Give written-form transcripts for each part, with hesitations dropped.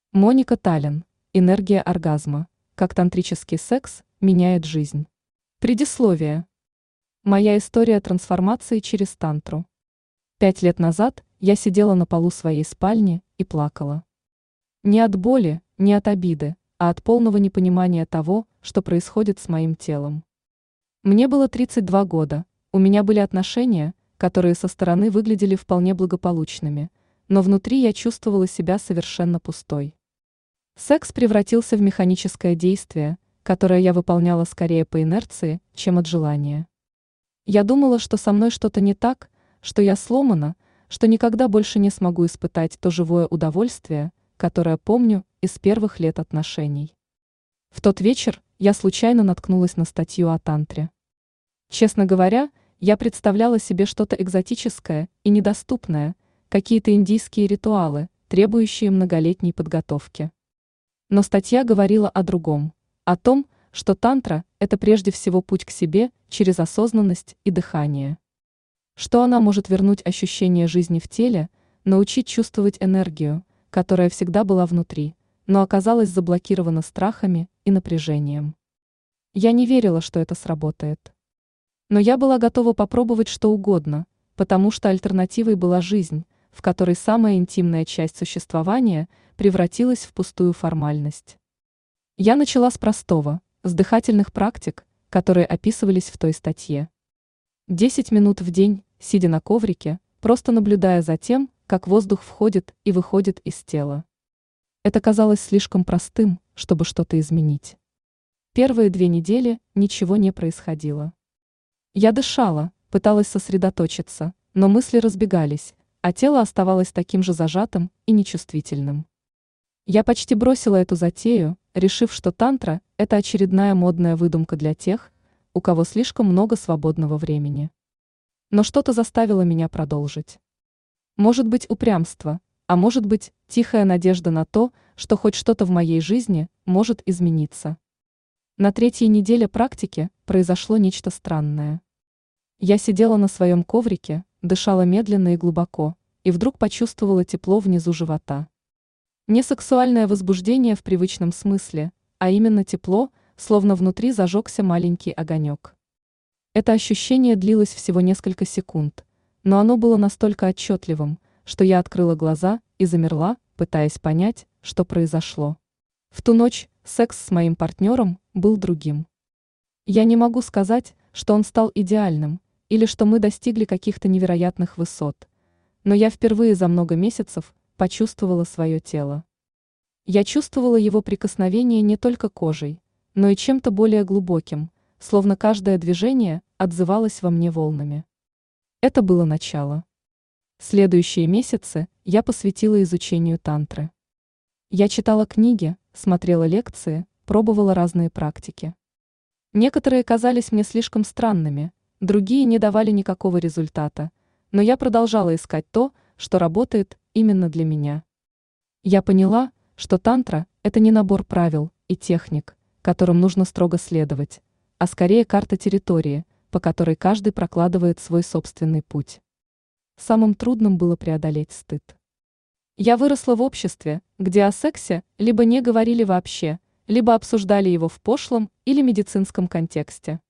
Моника Таллин. Энергия оргазма. Как тантрический секс меняет жизнь. Предисловие. Моя история трансформации через тантру. 5 лет назад я сидела на полу своей спальни и плакала. Не от боли, не от обиды, а от полного непонимания того, что происходит с моим телом. Мне было 32 года, у меня были отношения, которые со стороны выглядели вполне благополучными, но внутри я чувствовала себя совершенно пустой. Секс превратился в механическое действие, которое я выполняла скорее по инерции, чем от желания. Я думала, что со мной что-то не так, что я сломана, что никогда больше не смогу испытать то живое удовольствие, которое помню из первых лет отношений. В тот вечер я случайно наткнулась на статью о тантре. Честно говоря, я представляла себе что-то экзотическое и недоступное, какие-то индийские ритуалы, требующие многолетней подготовки. Но статья говорила о другом, о том, что тантра – это прежде всего путь к себе через осознанность и дыхание. Что она может вернуть ощущение жизни в теле, научить чувствовать энергию, которая всегда была внутри, но оказалась заблокирована страхами и напряжением. Я не верила, что это сработает. Но я была готова попробовать что угодно, потому что альтернативой была жизнь, в которой самая интимная часть существования превратилась в пустую формальность. Я начала с простого, с дыхательных практик, которые описывались в той статье. 10 минут в день, сидя на коврике, просто наблюдая за тем, как воздух входит и выходит из тела. Это казалось слишком простым, чтобы что-то изменить. Первые 2 недели ничего не происходило. Я дышала, пыталась сосредоточиться, но мысли разбегались, а тело оставалось таким же зажатым и нечувствительным. Я почти бросила эту затею, решив, что тантра – это очередная модная выдумка для тех, у кого слишком много свободного времени. Но что-то заставило меня продолжить. Может быть, упрямство, а может быть, тихая надежда на то, что хоть что-то в моей жизни может измениться. На 3-й неделе практики произошло нечто странное. Я сидела на своем коврике, дышала медленно и глубоко, и вдруг почувствовала тепло внизу живота. Не сексуальное возбуждение в привычном смысле, а именно тепло, словно внутри зажегся маленький огонек. Это ощущение длилось всего несколько секунд, но оно было настолько отчетливым, что я открыла глаза и замерла, пытаясь понять, что произошло. В ту ночь секс с моим партнером был другим. Я не могу сказать, что он стал идеальным, или что мы достигли каких-то невероятных высот, но я впервые за много месяцев почувствовала свое тело. Я чувствовала его прикосновение не только кожей, но и чем-то более глубоким, словно каждое движение отзывалось во мне волнами. Это было начало. Следующие месяцы я посвятила изучению тантры. Я читала книги, смотрела лекции, пробовала разные практики. Некоторые казались мне слишком странными, другие не давали никакого результата, но я продолжала искать то, что работает именно для меня. Я поняла, что тантра – это не набор правил и техник, которым нужно строго следовать, а скорее карта территории, по которой каждый прокладывает свой собственный путь. Самым трудным было преодолеть стыд. Я выросла в обществе, где о сексе либо не говорили вообще, либо обсуждали его в пошлом или медицинском контексте.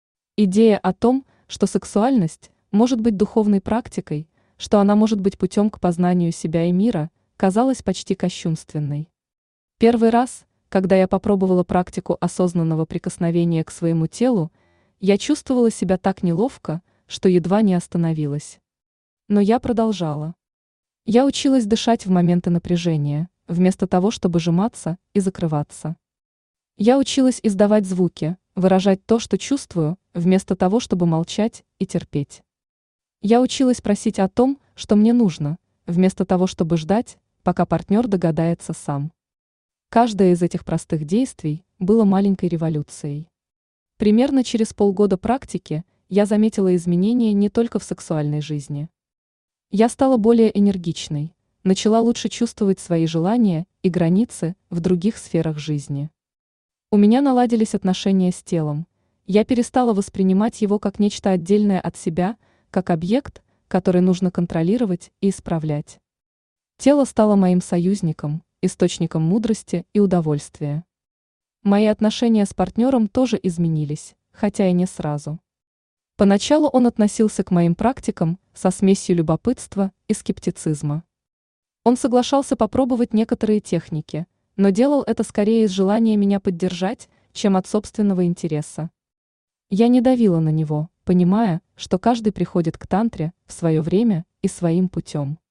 Идея о том, что сексуальность может быть духовной практикой, что она может быть путем к познанию себя и мира, казалась почти кощунственной. Первый раз, когда я попробовала практику осознанного прикосновения к своему телу, я чувствовала себя так неловко, что едва не остановилась. Но я продолжала. Я училась дышать в моменты напряжения, вместо того, чтобы сжиматься и закрываться. Я училась издавать звуки, выражать то, что чувствую, вместо того, чтобы молчать и терпеть. Я училась просить о том, что мне нужно, вместо того, чтобы ждать, пока партнер догадается сам. Каждое из этих простых действий было маленькой революцией. Примерно через полгода практики я заметила изменения не только в сексуальной жизни. Я стала более энергичной, начала лучше чувствовать свои желания и границы в других сферах жизни. У меня наладились отношения с телом, я перестала воспринимать его как нечто отдельное от себя, как объект, который нужно контролировать и исправлять. Тело стало моим союзником, источником мудрости и удовольствия. Мои отношения с партнером тоже изменились, хотя и не сразу. Поначалу он относился к моим практикам со смесью любопытства и скептицизма. Он соглашался попробовать некоторые техники, но делал это скорее из желания меня поддержать, чем от собственного интереса. Я не давила на него, понимая, что каждый приходит к тантре в свое время и своим путем.